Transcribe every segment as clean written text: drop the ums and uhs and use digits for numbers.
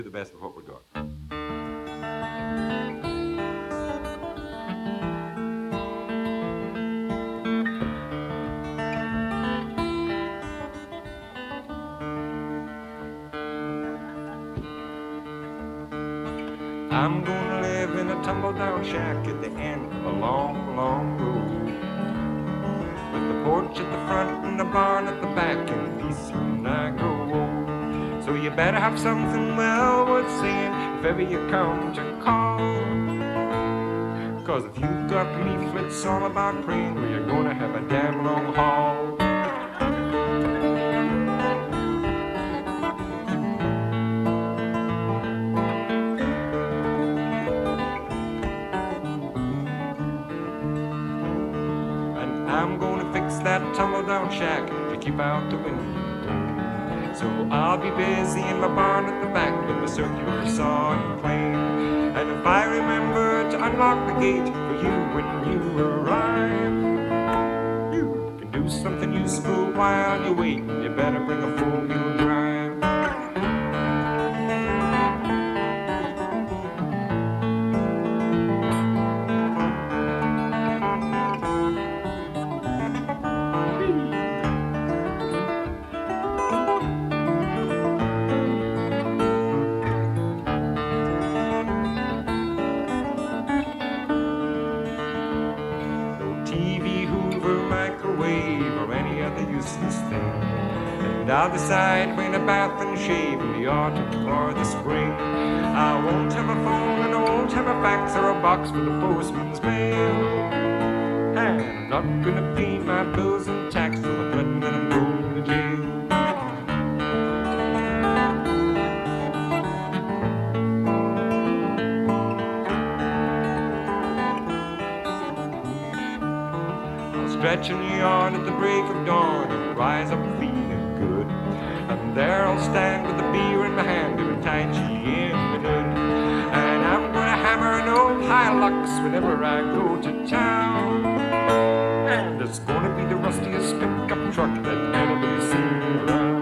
The best of what we got. I'm gonna live in a tumble-down shack at the end of a long, long road, with the porch at the front and the barn at the back, and peace when I grow old. So you better have something well worth saying if ever you come to call. 'Cause if you've got leaflets all about praying, well, you're gonna have a damn long haul. I'm gonna fix that tumble-down shack to keep out the wind. So I'll be busy in my barn at the back with the circular saw and plane. And if I remember to unlock the gate for you when you arrive, you can do something useful while you wait, and you better bring a four-wheel drive. I'll decide when a bath and shave in the autumn or the spring. I won't have a phone and I won't have a fax or a box for the postman's mail. And I'm not gonna pay my bills and tax till the threaten that I'm going to jail. I'll stretch in the yard at the break of dawn and rise up feeling good. And there I'll stand with a beer in my hand and a Tai Chi in my hood. And I'm gonna hammer an old Hilux whenever I go to town. And it's gonna be the rustiest pickup truck that anybody's seen around.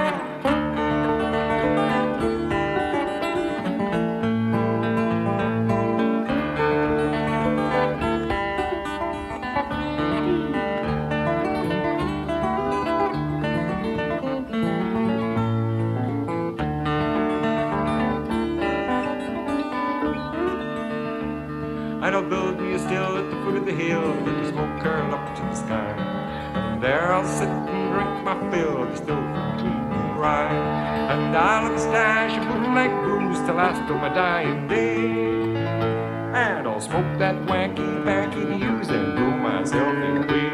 And I'll build me a still at the foot of the hill, let the smoke curl up to the sky. And there I'll sit and drink my fill of the still from clean and rye. And I'll have a stash of bootleg booze to last till my dying day. And I'll smoke that wanky backy to use and blow myself away.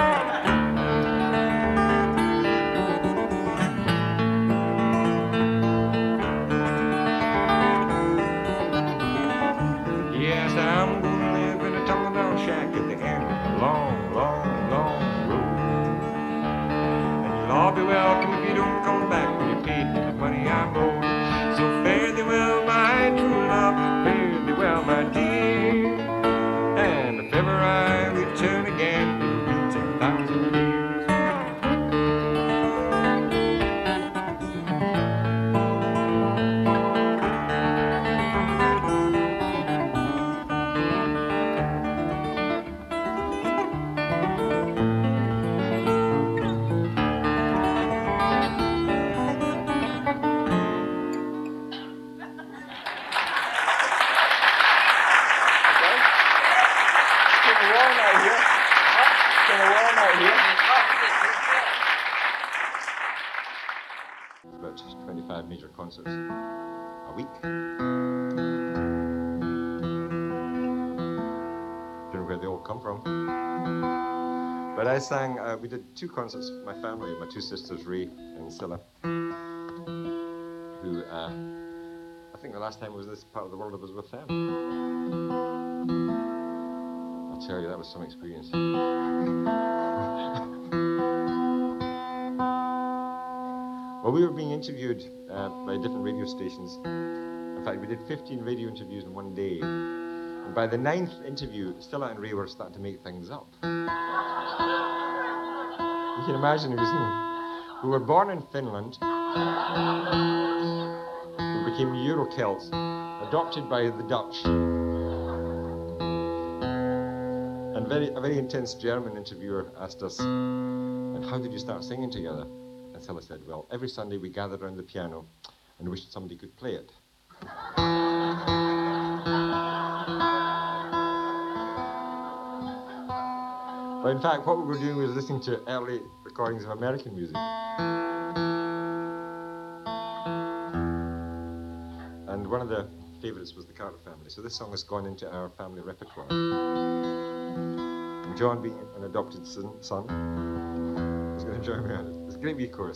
Yes, I'm gonna live in a tumble-down shack at the end of a long, long, long road. And you'll all be welcome if you don't come back when you paid me the money I owed. So fare thee well, my true love, fare thee well, my dear. And if ever I return again, it'll be 10,000 years. About 25 major concerts a week. Don't know where they all come from. But I sang, we did two concerts, my family, my two sisters, Ray and Scylla, who, I think the last time I was in this part of the world I was with them. I'll tell you, that was some experience. Well, we were being interviewed by different radio stations. In fact, we did 15 radio interviews in one day. And by the 9th interview, Scylla and Ray were starting to make things up. You can imagine, we were born in Finland. We became Euro-Celts, adopted by the Dutch. And a very intense German interviewer asked us, and how did you start singing together? And Cilla said, well, every Sunday we gathered around the piano and wished somebody could play it. But in fact, what we were doing was listening to early recordings of American music. And one of the favourites was the Carter Family. So this song has gone into our family repertoire. And John, being an adopted son, is going to join me on it. It's a great wee chorus.